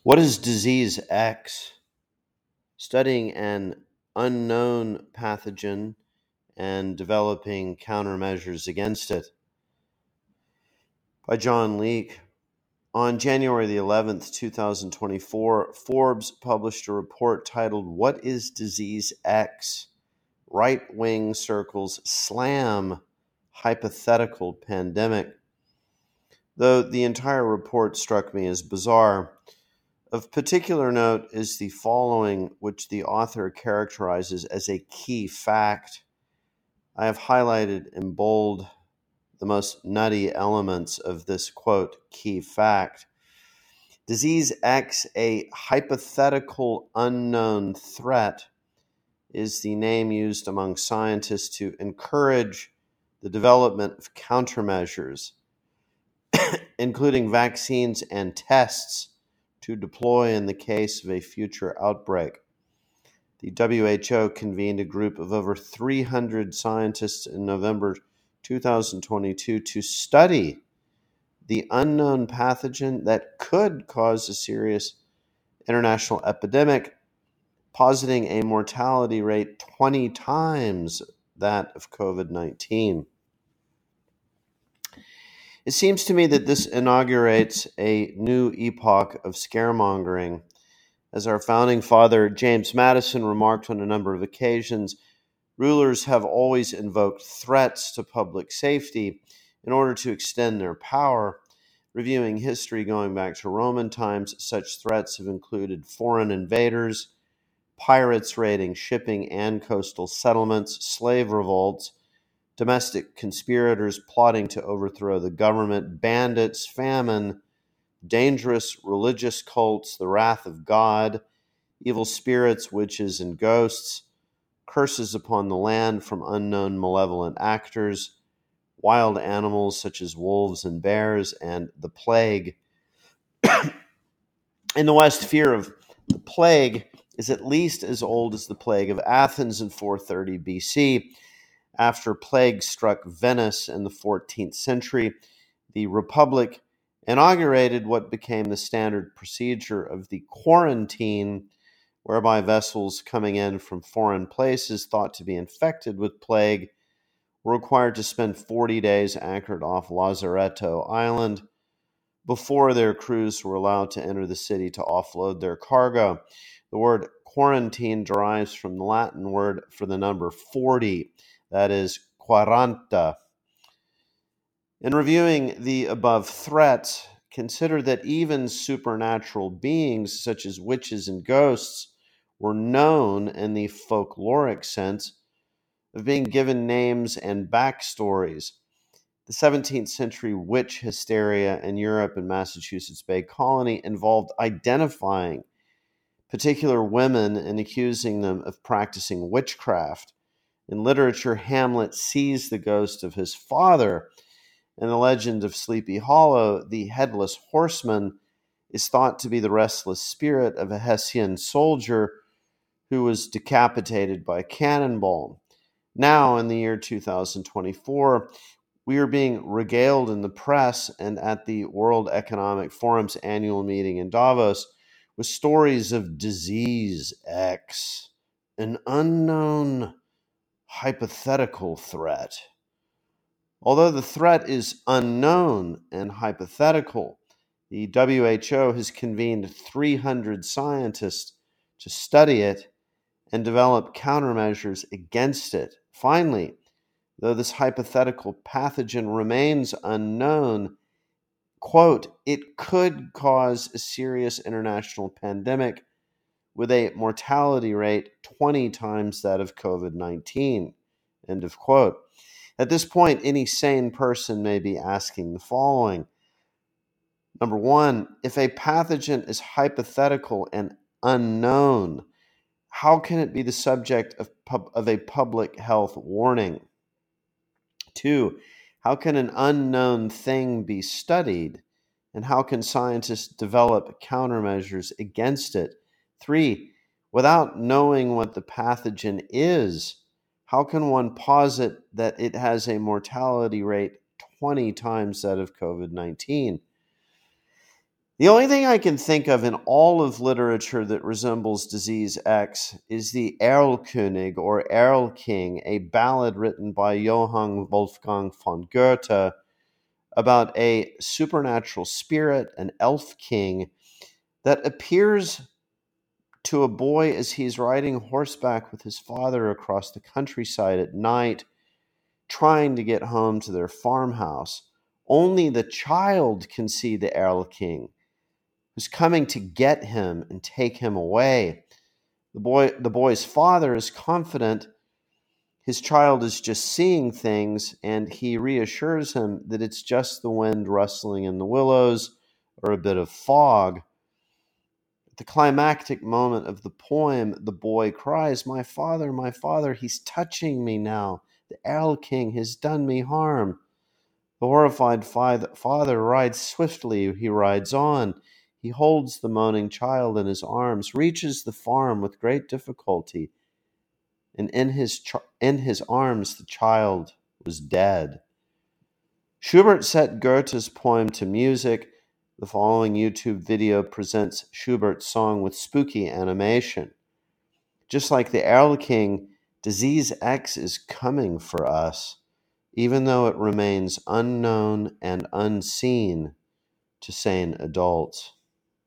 What is disease X? Studying an unknown pathogen and developing countermeasures against it. By John Leake. On January the 11th, 2024, Forbes published a report titled, "What is Disease X? Right-wing circles slam hypothetical pandemic." Though the entire report struck me as bizarre, of particular note is the following, which the author characterizes as a key fact. I have highlighted in bold the most nutty elements of this, quote, key fact. Disease X, a hypothetical unknown threat, is the name used among scientists to encourage the development of countermeasures, including vaccines and tests to deploy in the case of a future outbreak. The WHO convened a group of over 300 scientists in November 2022 to study the unknown pathogen that could cause a serious international epidemic, positing a mortality rate 20 times that of COVID-19. It seems to me that this inaugurates a new epoch of scaremongering. As our founding father, James Madison, remarked on a number of occasions, rulers have always invoked threats to public safety in order to extend their power. Reviewing history going back to Roman times, such threats have included foreign invaders, pirates raiding shipping and coastal settlements, slave revolts, domestic conspirators plotting to overthrow the government, bandits, famine, dangerous religious cults, the wrath of God, evil spirits, witches, and ghosts, curses upon the land from unknown malevolent actors, wild animals such as wolves and bears, and the plague. In the West, fear of the plague is at least as old as the plague of Athens in 430 BC. After plague struck Venice in the 14th century, the Republic inaugurated what became the standard procedure of the quarantine, whereby vessels coming in from foreign places thought to be infected with plague were required to spend 40 days anchored off Lazaretto Island before their crews were allowed to enter the city to offload their cargo. The word quarantine derives from the Latin word for the number 40, that is, quaranta. In reviewing the above threats, consider that even supernatural beings such as witches and ghosts were known in the folkloric sense of being given names and backstories. The 17th century witch hysteria in Europe and Massachusetts Bay Colony involved identifying particular women and accusing them of practicing witchcraft. In literature, Hamlet sees the ghost of his father. In the legend of Sleepy Hollow, the headless horseman is thought to be the restless spirit of a Hessian soldier who was decapitated by a cannonball. Now, in the year 2024, we are being regaled in the press and at the World Economic Forum's annual meeting in Davos with stories of disease X, an unknown hypothetical threat. Although the threat is unknown and hypothetical, the WHO has convened 300 scientists to study it and develop countermeasures against it. Finally, though this hypothetical pathogen remains unknown, quote, it could cause a serious international pandemic with a mortality rate 20 times that of COVID-19, end of quote. At this point, any sane person may be asking the following. Number one, if a pathogen is hypothetical and unknown, how can it be the subject of a public health warning? Two, how can an unknown thing be studied? And how can scientists develop countermeasures against it? Three, without knowing what the pathogen is, how can one posit that it has a mortality rate 20 times that of COVID-19? The only thing I can think of in all of literature that resembles Disease X is the Erlkönig or Erlking, a ballad written by Johann Wolfgang von Goethe about a supernatural spirit, an elf king, that appears to a boy as he's riding horseback with his father across the countryside at night, trying to get home to their farmhouse. Only the child can see the Erlking, who's coming to get him and take him away. The boy's father is confident his child is just seeing things, and he reassures him that it's just the wind rustling in the willows or a bit of fog. At the climactic moment of the poem, the boy cries, my father, he's touching me now. The Erlking has done me harm." The horrified father rides swiftly. He rides on. He holds the moaning child in his arms, reaches the farm with great difficulty, and in his arms the child was dead. Schubert set Goethe's poem to music. The following YouTube video presents Schubert's song with spooky animation. Just like the Erlking, Disease X is coming for us, even though it remains unknown and unseen to sane adults.